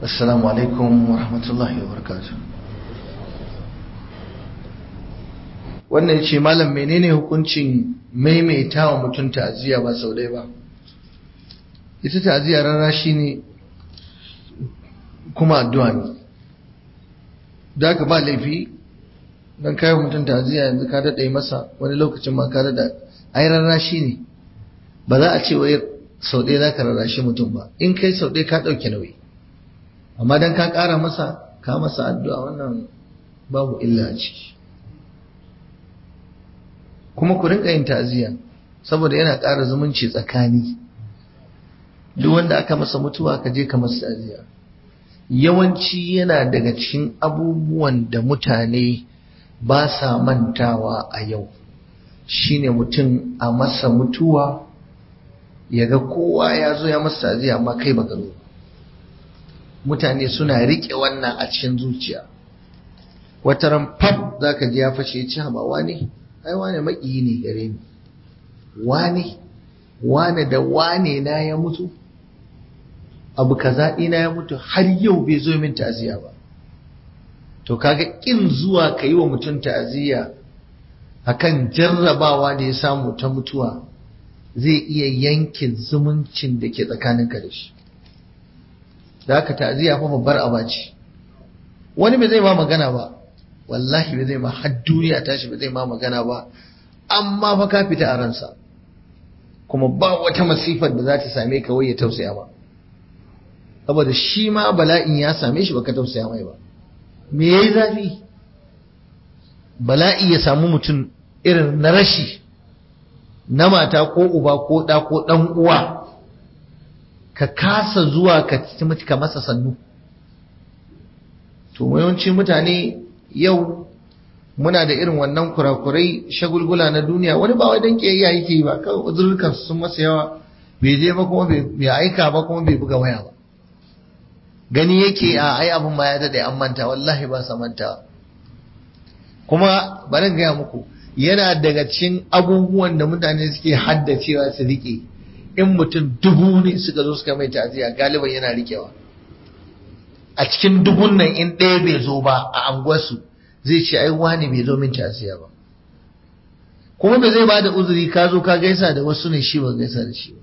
Assalamu alaikum wa rahmatullahi wa barakatuh. Wannan ce malam menene hukuncin maimaita wa mutum ta'aziyya ba sau ɗaya ba. Ita ta'aziyya rarrashi ne kuma addu'a ne. Da ka ba laifi dan kai mutum ta'aziyya yanzu ka daɗe masa wani lokacin ma ka daɗa ai rarrashi ne. Ba za a ce wai sau ɗaya za ka rarrashi mutum ba. In kai sau ɗaya ka ɗauke nauyi. Amma dan ka ƙara masa ka masa addu'a wannan babu illa a ciki. Kuma ku rinka yin ta'aziyya saboda yana ƙara zumunci tsakani. Duk wanda aka masa mutuwa ka je ka masa ta'aziyya. Yawanci yana daga cikin abubuwan da mutane ba sa mantawa a yau shine mutum a masa mutuwa ya ga kowa ya zo ya masa ta'aziyya amma kai baka zo. Mutane suna riƙe wannan a cikin zuciya. Wata ran fab za ka ji ya fashe ya ce ba wane ai wane maƙiyi ne gare ni, wane da wane na ya mutu, abu kaza ina ya mutu har yau bai zo min ta'aziyya ba. To kaga kin zuwa ka yi wa mutum ta'aziyya akan jarrabawa da ya samu ta mutuwa zai iya yanke zumuncin da ke tsakaninka da shi. Da haka ta'aziyya fa babbar aba ce. Wani bai zai ma magana ba, wallahi bai zai ma har duniya tashi bai zai ma magana ba, amma fa ka fita a ransa. Kuma ba wata masifar da za ta same ka wai ya tausaya ba. Saboda shi ma bala'in ya same shi baka tausaya mai ba. Me yayi zafi? Bala'i ya samu mutum irin na rashi, na mata ko uba ko ɗa ko ɗan uwa. Ka kasa zuwa ka masa sannu. To yawanci mutane yau muna da irin wannan kurakurai shagulgula na duniya. Wani ba wai dan kiyayya yake yi ba, kawai uzurkan sun masa yawa, bai je ba kuma bai aika ba kuma bai buga waya ba. Gani yake a ai abin ma ya dade an manta, wallahi ba sa manta. Kuma bari gaya muku yana daga cikin abubuwan da mutane suke haddacewa su rike. In mutum 1000 ne suka zo suka mai ta'aziyya galiban yana rikewa. A cikin 1000 nan in ɗaya bai zo ba a anguwarsu zai ce ai wani bai zo min ta'aziyya ba. Kuma bai zai bada uzuri ka zo ka gaisa da wasu ne shi ba gaisa da shi ba.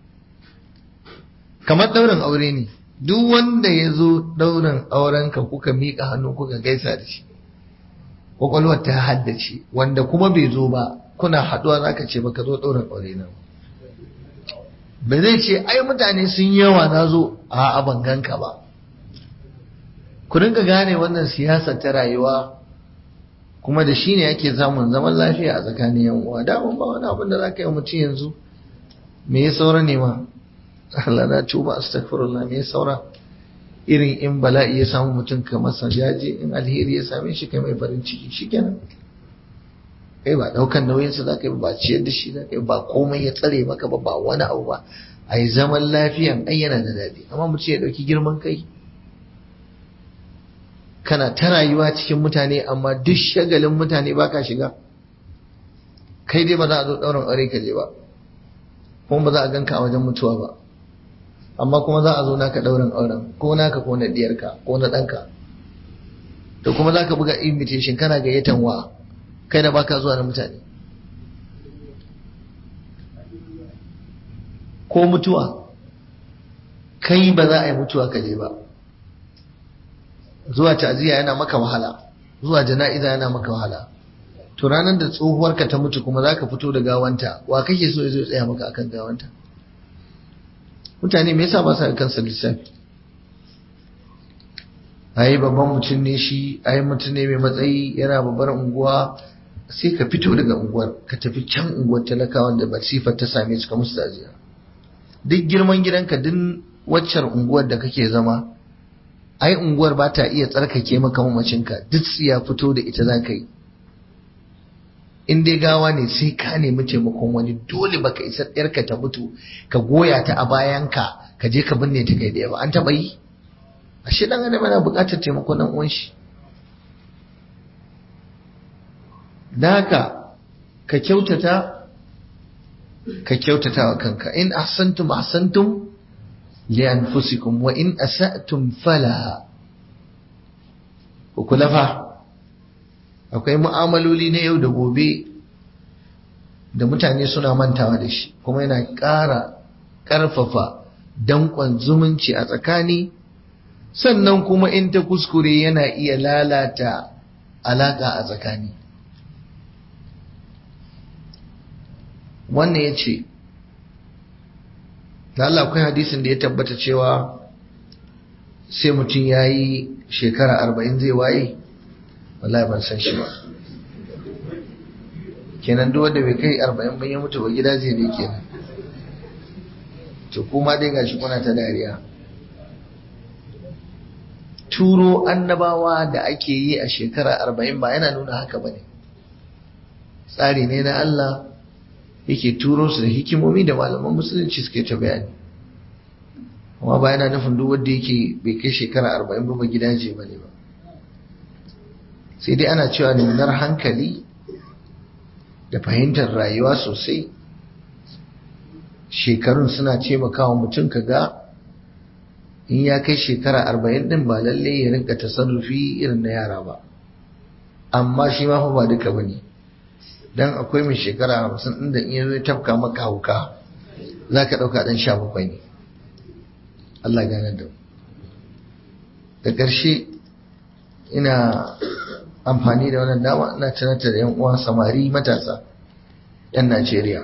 Kamar ɗaurin aure ne. Duk wanda ya zo ɗaurin aurenka kuka miƙa hannu kuka gaisa da shi. Kwakwalwar ta haddace wanda kuma bai zo ba kuna haɗuwa za ka ce baka zo ɗaurin aure na ba zai ce ai mutane sun yawa na zo a ban ganka ba. Ku rinka gane wannan siyasa ta rayuwa kuma da shi ne ake samun zaman lafiya a tsakanin yan uwa. Daman ba wani abin da za ka yi mutum yanzu me ya saura ne ma Allah na tuba astaghfirullah me ya saura irin in bala'i ya samu mutum ka masa jaje in alheri ya same shi kai mai farin ciki shikenan. Kai ba daukan nauyinsa za ka yi ba ciyar da shi za ka yi ba komai ya tsare maka ba wani abu ba a yi zaman lafiyan ai yana da daɗi amma mutum ya ɗauki girman kai kana ta rayuwa cikin mutane amma duk shagalin mutane ba ka shiga kai dai ba za a zo ɗaurin aure ka je ba kuma ba za a ganka a wajen mutuwa ba amma kuma za a zo naka ɗaurin auren ko naka ko na diyarka ko na ɗanka to kuma za ka buga invitation kana gayyatan wa kai da baka zuwa na mutane ko mutuwa kai ba za a yi mutuwa ka je ba zuwa ta'aziyya yana maka wahala zuwa jana'iza yana maka wahala to ranar da tsohuwarka ta mutu kuma za ka fito da gawanta wa kake so ya zo tsaya maka akan gawanta mutane me yasa ba sa kansa lissafi ai babban mutum ne shi ai mutum ne mai matsayi yana babbar unguwa sai ka fito daga unguwar ka tafi can unguwar talakawan da basifar ta same su ka musu ta'aziyya duk girman gidanka duk waccar unguwar da kake zama ai unguwar ba ta iya tsarkake maka mamacinka duk ya fito da ita za ka yi in dai gawa ne sai ka nemi taimakon wani dole baka isa ɗarka ta mutu ka goya ta a bayanka ka je ka binne ta kai da ba an taɓa yi ashe dan adam yana buƙatar taimakon nan uwan shi da haka ka kyautata wa kanka in ahsantum li anfusikum wa in asa'tum falaha. Ku kula fa, akwai mu'amaloli na yau da gobe da mutane suna mantawa da shi, kuma yana ƙara ƙarfafa danƙon zumunci a tsakani, sannan kuma in ta kuskure yana iya lalata alaƙa a tsakani. Wannan ya ce, da Allah akwai hadisin da ya tabbata cewa sai mutum ya yi shekara 40 zai waye? Wallahi ban san shi ba. Kenan duk wanda bai kai 40 ban ya mutu ba gida zai ne kenan. To kuma dai gashi kuna ta dariya. Turo annabawa da ake yi a shekara 40 ba yana nuna haka bane. Tsari ne na Allah yake turo su da hikimomi da malaman musulunci suke ta bayani. Amma ba yana nufin duk wanda yake bai kai shekara 40 ba gidaje bane ba. Sai dai ana cewa nunar hankali da fahimtar rayuwa sosai, shekarun suna taimakawa mutum kaga in ya kai shekara 40 din ba lalle ya rinka tasarrufi irin na yara ba. Amma shi ma fa ba duka bane. Dan akwai mai shekara 50 din da in yazo ya tafka maka hauka zaka dauka dan 17 ne. Allah ya gane da. Da ƙarshe ina amfani da wannan dama ina tunatar da 'yan uwa samari matasa 'yan Najeriya.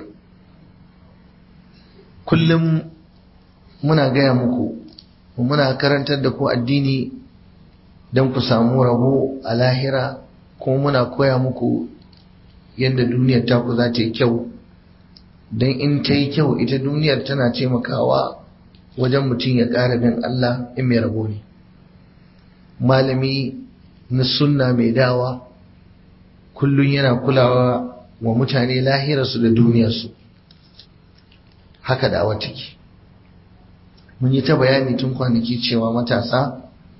Kullum muna gaya muku, muna karantar da ku addini don ku samu rabo a lahira, kuma muna koya muku yadda duniyar taku za ta yi kyau, don in ta yi kyau ita duniyar tana taimakawa wajen mutum ya ƙara bin Allah in mai rabo ne. Malami na sunna mai dawa kullum yana kulawa wa mutane lahirarsu da duniyarsu, haka da awa take. Mun yi ta bayani tun kwanaki cewa matasa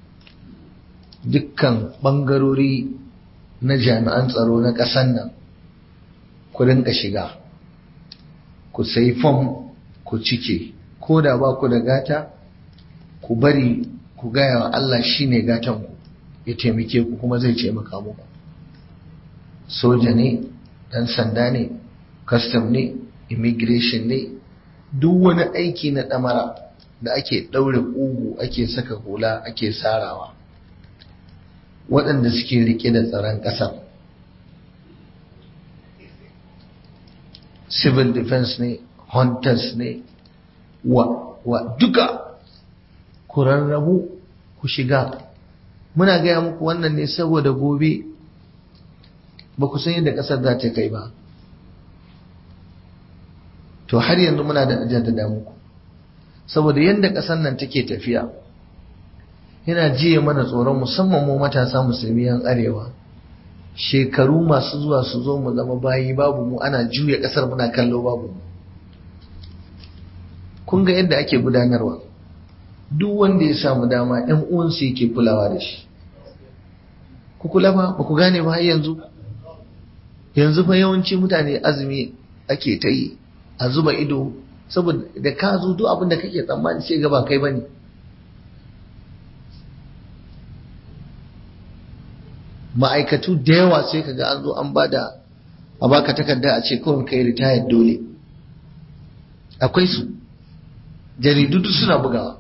dukkan ɓangarori na jami'an tsaro na ƙasar nan ku rinka shiga, ku sayi fom ku cike, ko da ba ku da gata ku bari ku gaya wa Allah shine gatanku, ya taimake ku kuma zai taimaka muku. Soja ne, ɗan sanda ne, custom ne, immigration ne, duk wani aiki na ɗamara da ake ɗaure ƙugu ake saka hula ake sarawa, waɗanda suke riƙe da tsaron ƙasar, civil defense ne, hunters ne, wa duka ku rarrabu ku shiga. Muna gaya muku wannan ne saboda gobe ba ku san yadda ƙasar za ta kai ba. To har yanzu muna da jaddada muku, saboda yadda ƙasar nan take tafiya yana jiye mana tsoron, musamman mu matasa musulmi yan arewa, shekaru masu zuwa su zo mu zama bayi babu mu, ana juya ƙasar muna kallo babu mu. Kun ga yadda ake gudanarwa, duk wanda ya samu dama ɗan uwansu yake kulawa da shi. Ku kula ba ku gane ba har yanzu? Yanzu fa yawanci mutane azumi ake ta yi a zuba ido, saboda da ka zo duk abin da kake tsammani sai ga ba kai bane. Ma'aikatu da yawa sai kaga an zo an bada a baka takarda a ce kawai kai ritaya dole. Akwai su, jaridu duk suna bugawa,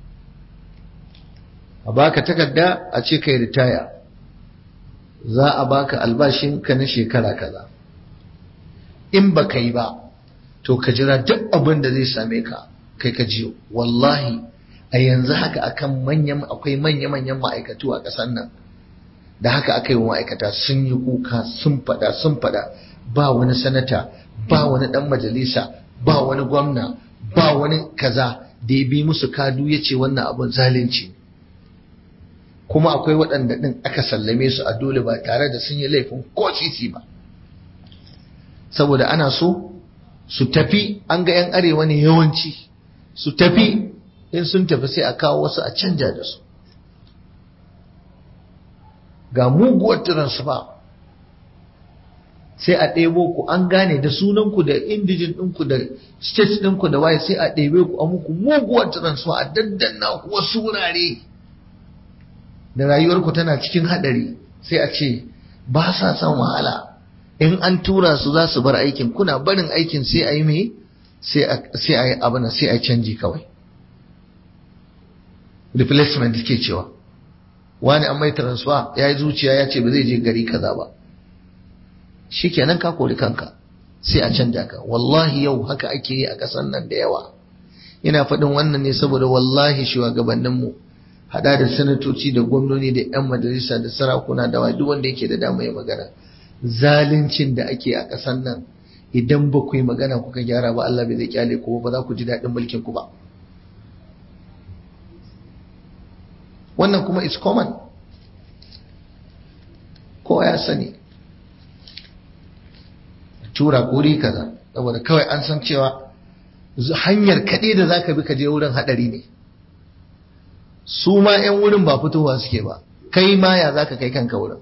a baka takarda a ce kai ritaya, za a baka albashinka na shekara kaza. In ba kai ba to ka jira duk abin da zai same ka kai ka jiyo. Wallahi a yanzu haka akwai manya-manyan ma'aikatu a ƙasar nan da haka aka yi wa ma'aikata sun yi kuka sun fada ba wani sanata, ba wani ɗan majalisa, ba wani gwamna, ba wani kaza da ya bi musu kadu ya ce wannan abin zalunci. Kuma akwai waɗanda ɗin aka sallame su a dole ba tare da sun yi laifin ko sisi ba, saboda ana so su tafi. An ga 'yan arewa ne yawanci su tafi, in sun tafi sai a kawo wasu a canja da su. Ga muguwar transfer sai a ɗebo ku an gane da sunanku da indijin ɗinku da state ɗinku da waye sai a ɗebe ku a muku muguwar transfer a daddanna ku wasu wurare da rayuwarku tana cikin haɗari sai a ce ba sa son wahala in an tura su za su bar aikin kuna barin aikin sai a yi mai sai a yi abin sai a canji kawai replacement ke cewa wani an mai transfer ya yi zuciya ya ce ba zai je gari kaza ba shikenan ka kori kanka sai a canja ka wallahi yau haka ake yi a ƙasar nan da yawa ina faɗin wannan ne saboda wallahi shugabanninmu hada da sanatoci da gwamnoni da 'yan majalisa da sarakuna da duk wanda yake da dama ya magana zaluncin da ake a ƙasar nan idan ba ku yi magana kuka gyara ba Allah bai zai kyale ku ba za ku ji daɗin mulkin ku ba wannan kuma is common kowa ya sani tura kuri kaza saboda kawai an san cewa hanyar kaɗai da zaka bi ka je wurin haɗari ne su ma 'yan wurin ba fitowa suke ba kai ma ya zaka kai kanka wurin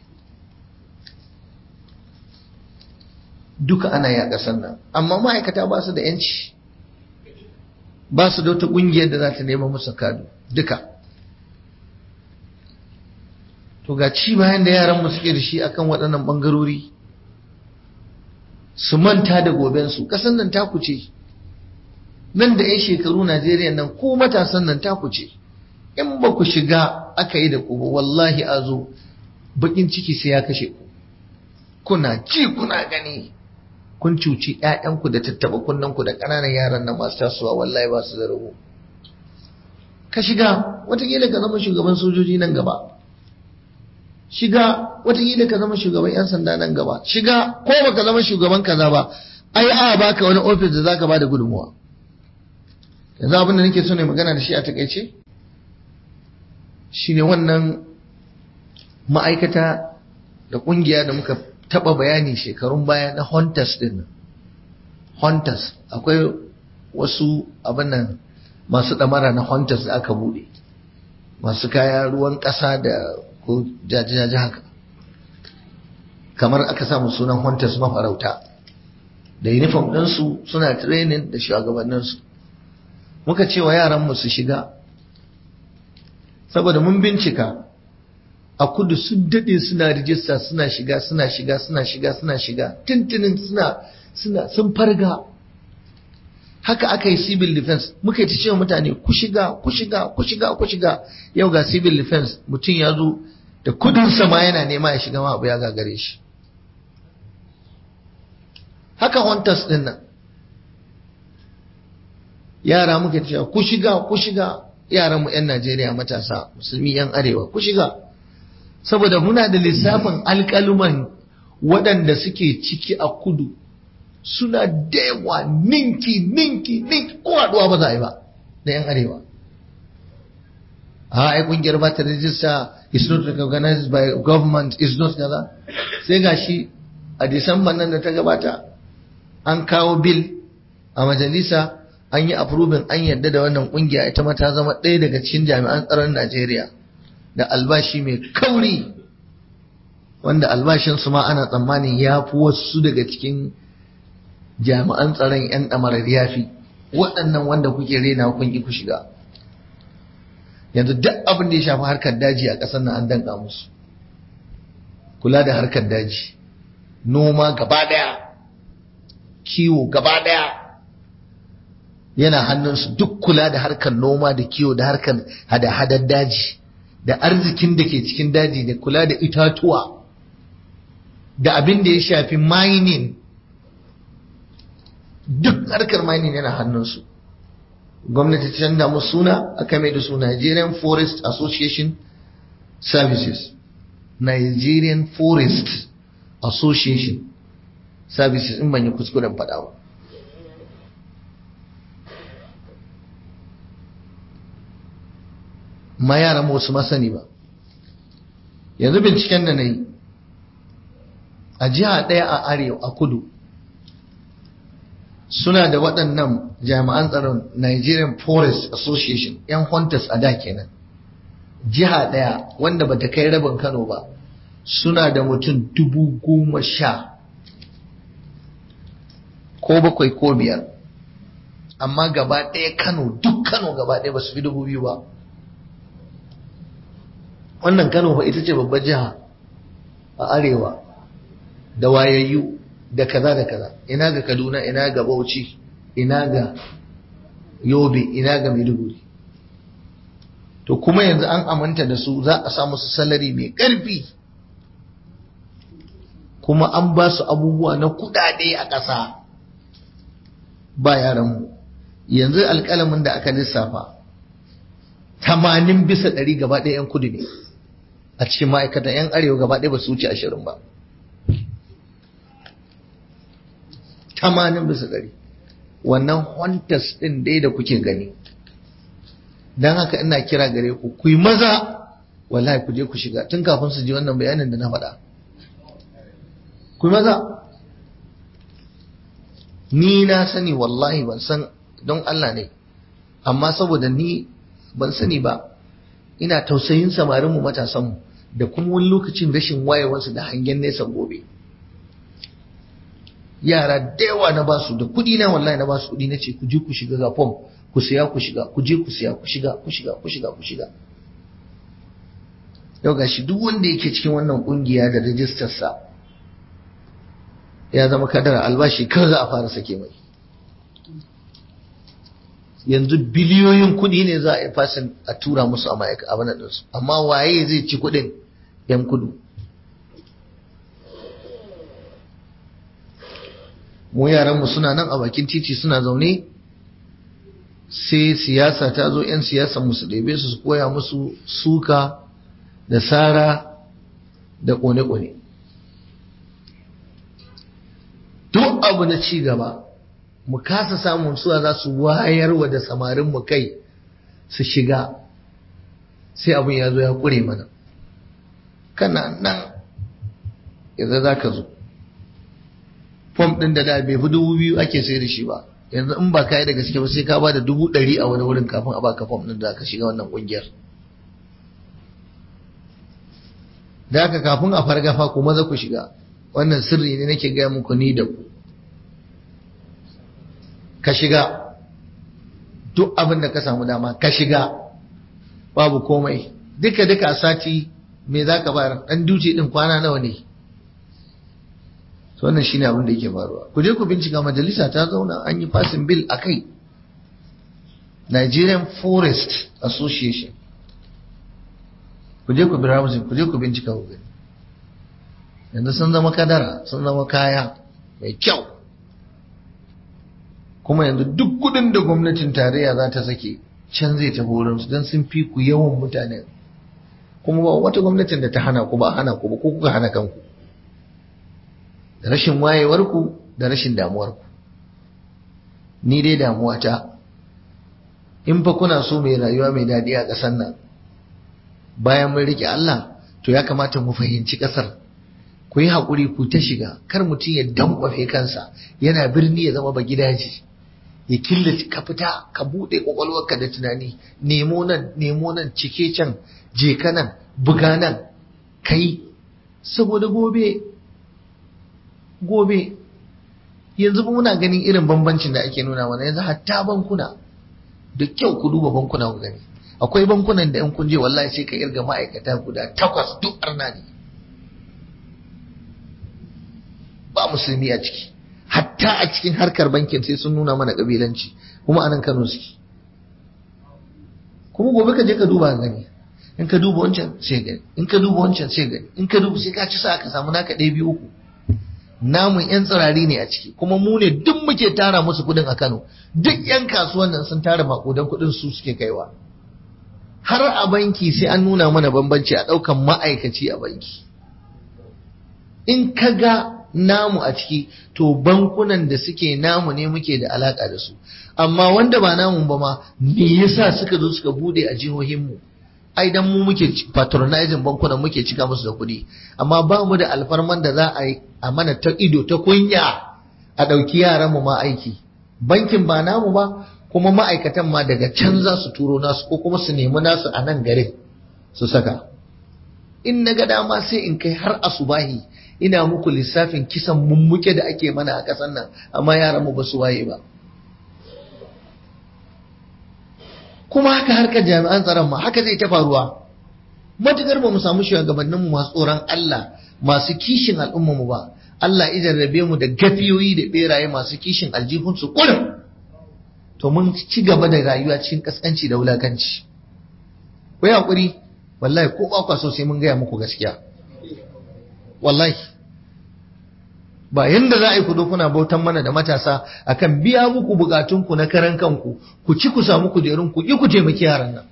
duka ana yi a ƙasar nan amma ma'aikata ba su da 'yanci ba su da wata ƙungiyar da za ta nema musu kadu duka to ga ci bayan da yaran mu suke da shi akan waɗannan ɓangarori su manta da gobensu ƙasar nan taku ce nan da 'yan shekaru Najeriya nan ko matasan nan taku ce in ba ku shiga aka yi da ku ba wallahi a zo bakin ciki sai ya kashe ku kuna ji kuna gani kun cuci 'ya'yanku da tattaba kunnanku da ƙananan yaran nan masu tasowa wallahi ba su da rabo ka shiga watakila ka zama shugaban sojoji nan gaba shiga watakila ka zama shugaban 'yan sanda nan gaba shiga ko baka zama shugaban kaza ba ai a baka wani ofis da zaka bada gudunmuwa yanzu abin da nake so ne magana da shi a takaice shine wannan ma'aikata da kungiya da muka taba bayani shekarun baya na hunters din hunters akwai wasu abin nan masu damara na hunters da aka bude masu kaya ruwan kasa da ko jajajaja haka kamar aka samu sunan hunters mafarauta da uniform ɗinsu suna training da shugabanninsu muka ce wa yaranmu su shiga saboda mun bincika a kudu sun daɗe suna rijista suna shiga tintinin sun farga haka aka yi civil defense muka yi ta cewa mutane ku shiga yau ga civil defense mutum ya zo da kudinsa ma yana nema ya shiga ma abu ya gagare shi haka hunters din nan yara muka ce ku shiga yaran mu yan Najeriya matasa musulmi yan arewa ku shiga saboda muna da lissafin alƙaluman waɗanda suke ciki a kudu suna da yawa ninki ko haɗuwa ba za a yi ba da yan arewa ai kungiyar ba ta register is not recognized by government is not kaza sai gashi a Disamba nan da ta gabata an kawo bill a majalisa an yi approving an yadda da wannan kungiya ita ma ta zama ɗaya daga cikin jami'an tsaron Najeriya da albashi mai kauri wanda albashin su ma ana tsammanin ya fi wasu daga cikin jami'an tsaron 'yan ɗamarar yafi waɗannan wanda kuke rena kun ki ku shiga yanzu duk abin da ya shafi harkar daji a ƙasar nan an danka musu kula da harkar daji noma gaba ɗaya kiwo gaba ɗaya yana hannunsu duk kula da harkar noma da kiwo da harkar hada-hadar daji da arzikin da ke cikin daji da kula da itatuwa da abin da ya shafi mining duk harkar mining yana hannunsu gwamnati ta canza musu suna aka mai da su Nigerian Forest Association Services Nigerian Forest Association Services in ban yi kuskuren faɗa ba ma yaran wasu masani ba yanzu binciken da na yi a jiha ɗaya a arewa a kudu suna da waɗannan jami'an tsaron Nigerian Forest Association 'yan hunters a da kenan jiha ɗaya wanda bata kai rabin Kano ba suna da mutum 10,000 ko 7 ko 5, amma gaba ɗaya Kano, duk Kano gaba ɗaya ba su fi 2000 ba. Wannan Kano fa ita ce babbar jiha a arewa da wayayyu da kaza da kaza. Ina ga Kaduna, ina ga Bauchi, ina ga Yobe, ina ga Maiduguri. To kuma yanzu an aminta da su, za a sa musu salari mai ƙarfi, kuma an ba su abubuwa na kudade a ƙasa ba yaranmu. Yanzu alƙalamin da aka lissafa 80% gaba ɗaya 'yan kudu ne a cikin ma'aikatan. 'Yan arewa gaba ɗaya ba su wuce 20 ba. 80%. Wannan hunters ɗin dai da kuke gani. Don haka ina kira gare ku, ku yi maza, wallahi ku je ku shiga tun kafin su ji wannan bayanin da na faɗa. Ku yi maza. Ni na sani wallahi, ban san, don Allah ne, amma saboda ni ban sani ba, ina tausayin samarinmu, matasanmu, da kuma wani lokacin rashin wayewarsu da hangen nesa gobe. Yara da yawa na basu da kuɗi na, wallahi na basu kuɗi, na ce ku je ku shiga ga fom, ku siya ku shiga, ku je ku siya ku shiga, ku shiga, ku shiga, ku shiga. Yau gashi duk wanda yake cikin wannan kungiya da rajistarsa ya zama kadara, albashi kar za a fara sake mai. Yanzu biliyoyin kuɗi ne za a yi fasin a tura musu a ma'aikata abin da su, amma waye zai ci kuɗin? 'Yan kudu. Mu yaranmu suna nan a bakin titi suna zaune, sai siyasa ta zo, 'yan siyasa musu ɗebe su koya musu suka da sara da ƙone-ƙone. Duk abu na ci gaba mu kasa samun suwa za su wayarwa da samarin mu kai su shiga, sai abin ya zo ya ƙure mana. Kana nan yanzu za ka zo, fom ɗin da bai fi 2000 ake sai da shi ba, yanzu in ba ka yi da gaske ba sai ka ba da 100 a wani wurin kafin a baka fom ɗin da ka shiga wannan ƙungiyar. Da haka kafin a fargafa ku maza ku shiga. Wannan sirri ne nake gaya muku ni da ku. Ka shiga, duk abin da ka samu dama ka shiga, babu komai. Duka a sati me za ka bayar? Ɗan duci ɗin kwana nawa ne? Wannan shi ne abin da yake faruwa. Ku je ku bincika, majalisa ta zauna an yi passing bill a kai. Nigerian Forest Association. Ku je ku browsing, ku je ku bincika ku gani. Yanzu sun zama kadara, sun zama kaya mai kyau. Kuma yanzu duk kudin da gwamnatin tarayya za ta sake can zai tafi wurinsu, don sun fi ku yawan mutane. Kuma ba wata gwamnatin da ta hana ku, ba hana ku ba, ko kuka hana kanku. Da rashin wayewarku da rashin damuwarku. Ni dai damuwata, in fa kuna so mai rayuwa mai daɗi a ƙasar nan, bayan mun rike Allah, to ya kamata mu fahimci ƙasar. Ku yi haƙuri, ku ta shiga, kar mutum ya dankwafe kansa yana birni ya zama ba gidaje, ya killace. Ka fita, ka buɗe ƙwaƙwalwarka da tunani, nemo nan, cike can, je ka nan, buga nan, kai, saboda gobe yanzu ba muna ganin irin bambancin da ake nuna mana. Yanzu hatta bankuna, da kyau ku duba bankuna ku gani. Akwai bankunan da in kun je wallahi sai ka irga ma'aikata guda 8 duk arna ne, ba musulmi a ciki. Hatta a cikin harkar bankin sai sun nuna mana kabilanci, kuma anan Kano suke. Kuma gobe ka je ka duba gani, in ka duba wancan sai gani, in ka duba wancan sai gani, in ka duba sai ka ci sa ka samu naka 1 2 3. Namun 'yan tsirari ne a ciki, kuma mu ne duk muke tara musu kudin a Kano. Duk 'yan kasuwan nan sun tara makudan kudin su suke kaiwa. Har a banki sai an nuna mana bambanci a ɗaukan ma'aikaci a banki. In ka ga namu a ciki, to bankunan da suke namu ne muke da alaka da su. Amma wanda ba namu ba ma, me yasa suka zo suka bude a jihohinmu? Ai dan mu muke patronizing bankunan, muke cika musu da kuɗi. Amma ba mu da alfarman da za a yi a mana ta ido ta kunya a ɗauki yaran mu ma aiki. Bankin ba namu ba, kuma ma'aikatan ma daga can za su turo nasu, ko kuma su nemi nasu a nan garin su saka. In na ga dama sai in kai har asubahi ina muku lissafin kisan mummuke da ake mana a ƙasar nan amma yaran mu ba su waye ba. Kuma haka harkar jami'an tsaron ma haka zai ta faruwa matukar ba mu samu shugabannin mu masu tsoron Allah masu kishin al'ummar mu ba. Allah ya jarrabe mu da gafiyoyi da beraye masu kishin aljihun su kullum, to mun ci gaba da rayuwa cikin kaskanci da wulakanci. Ku yi hakuri, wallahi ko ba so sai mun gaya muku gaskiya. Wallahi ba yanda za a yi ku kuna bautan mana da matasa akan biya muku bukatunku na karan kanku, ku ci ku samu kujerun ku ki ku taimaki yaran nan.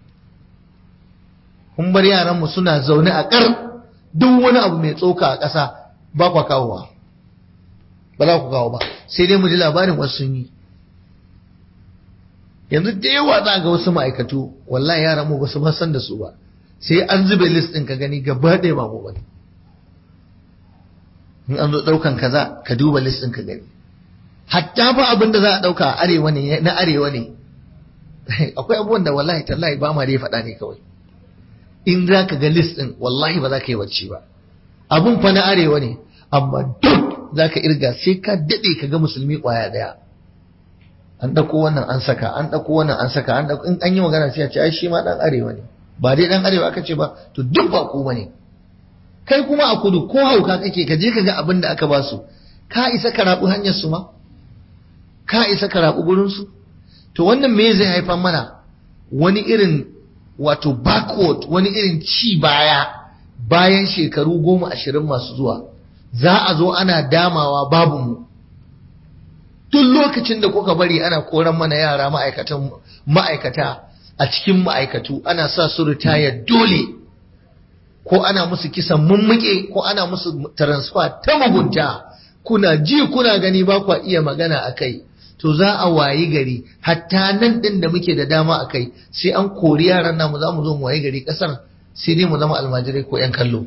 Kun bar yaran mu suna zaune a kar, duk wani abu mai tsoka a ƙasa ba kwa kawowa, ba za ku kawo ba, sai dai mu ji labarin wasu sun yi. Yanzu da yawa za ga wasu ma'aikatu wallahi yaran mu ba su san da su ba, sai an zube list ɗin ka gani gaba ɗaya ba mu bane. In an zo ɗaukan kaza ka duba list ɗin ka gani, hatta fa abin da za a ɗauka a arewa ne na arewa ne akwai abubuwan da wallahi tallahi ba ma dai faɗa ne kawai. In za ka ga list ɗin wallahi ba za ka yi wacce ba, abun fa na arewa ne amma duk za ka irga sai ka daɗe ka ga musulmi ƙwaya ɗaya. An ɗauko wannan an saka, an ɗauko wannan an saka, an ɗauko in an yi magana sai a ce ai shi ma ɗan arewa ne, ba dai ɗan arewa aka ce ba, to duk ba ku bane. Kai kuma a kudu ko hauka kake ka je ka ga abin da aka ba su, ka isa ka rabu hanyar su ma, ka isa ka rabu gurin su. To wannan me zai haifar mana? Wani irin wato backward, wani irin ci baya bayan shekaru 10-20 masu zuwa. Za a zo ana damawa babu mu. Duk lokacin da kuka bari ana koran mana yara ma'aikata a cikin ma'aikatu, ana sa su ritaya dole, ko ana musu kisan mummuke, ko ana musu transfer ta mugunta, kuna ji kuna gani ba kwa iya magana a kai, to za a wayi gari hatta nan ɗin da muke da dama a kai sai an kori yaran namu, za mu zo mu wayi gari ƙasar sai dai mu zama almajirai ko 'yan kallo.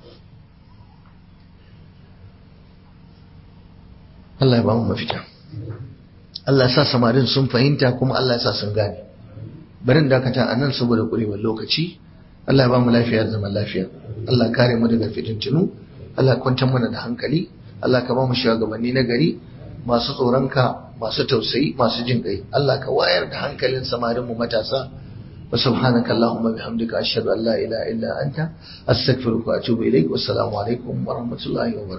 Allah ya ba mu mafita. Allah ya sa samarin sun fahimta kuma Allah ya sa sun gane. Barin dakata a nan saboda ƙurewar lokaci. Allah ya ba mu lafiya da zaman lafiya. Allah ya kare mu daga fitintunu. Allah ya kwantar mana da hankali. Allah ka ba mu shugabanni na gari masu tsoronka, masu tausayi, masu jin kai. Allah ka wayar da hankalin samarin mu matasa. Wa subhanaka Allahumma bihamdika ashhadu an la ilaha illa anta astaghfiruka wa atubu ilaik. Wassalamu alaikum wa rahmatullahi wa barakatuh.